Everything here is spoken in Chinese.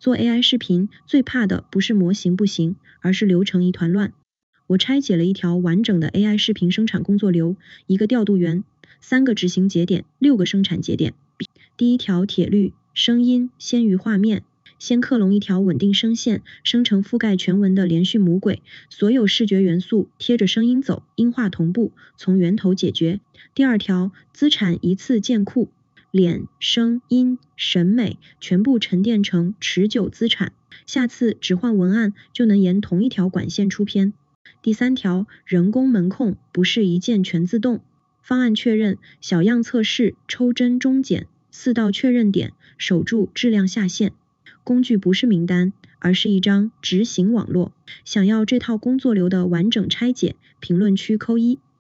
做 AI 视频最怕的不是模型不行，而是流程一团乱。我拆解了一条完整的 AI 视频生产工作流，一个调度源，3个执行节点，6个生产节点。第一条铁律，声音先于画面。先克隆一条稳定声线，生成覆盖全文的连续母轨，所有视觉元素贴着声音走，音画同步，从源头解决。第二条，资产一次建库，脸、声音、审美全部沉淀成持久资产，下次只换文案就能沿同一条管线出片。第三条，人工门控不是一键全自动，方案确认、小样测试、抽帧中检，4道确认点，守住质量下线。工具不是名单，而是一张执行网络。想要这套工作流的完整拆解，评论区扣1。